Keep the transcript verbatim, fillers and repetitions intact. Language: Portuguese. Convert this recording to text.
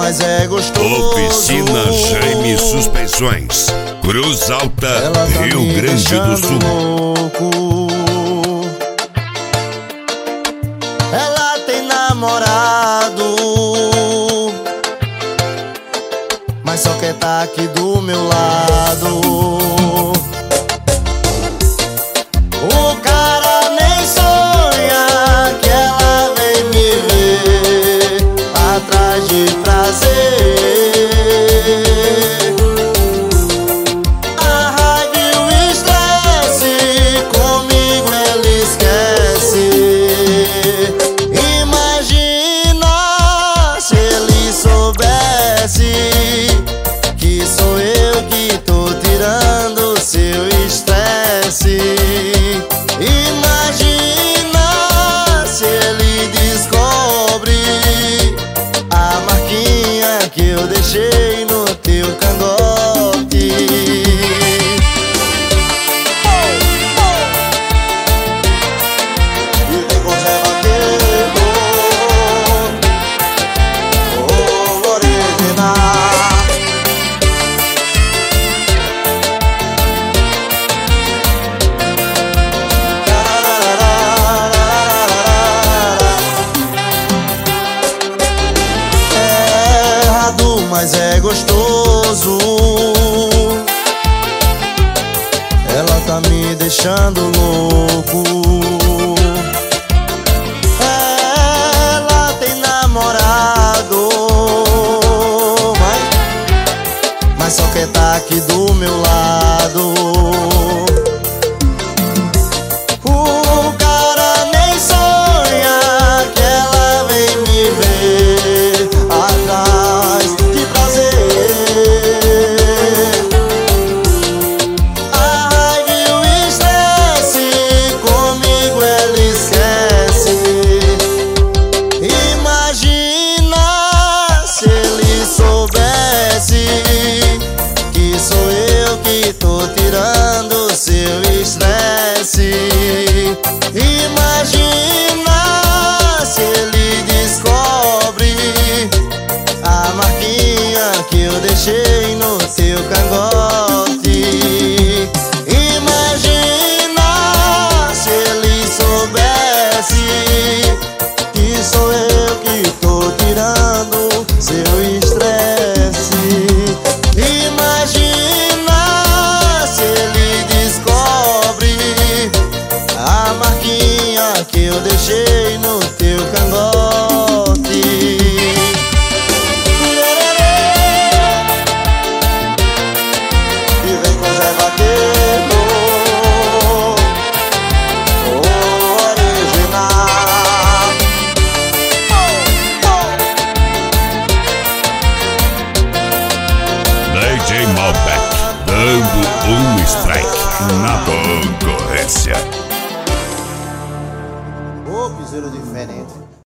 mas é gostoso. Oficina Jaime Suspensões, Cruz Alta, Ela tá Rio me Grande do deixando Sul. louco. Ela tem namorado, mas só quer tá aqui do meu lado. O cara nem sonha que ela vem me ver atrás de prazer. A raiva e o estresse comigo ele esquece. Imagina se ele soubesse que sou eu que tô tirando seu estresse. Imagina se ele descobre a marquinha que eu deixei no teu cangote. E vem com Zé Vaqueiro, o original. Mas é gostoso. Ela tá me deixando louco. Ela tem namorado, mas, mas só quer tá aqui do meu lado. O cara nem sonha que ela vem me ver atrás de prazer. A raiva e o estresse comigo ele esquece. Imagina se ele soubesse que sou eu que tô tirando seu estresse. Imagina se ele descobre a marquinha que eu deixei no teu cangote. Imagina se ele soubesse que sou eu que tô tirando seu estresse. Imagina se ele descobre a marquinha que eu deixei no teu cangote. E vem com Zé Vaqueiro, o original. D J Malbec, dando um strike na concorrência. Ô, piseiro diferente.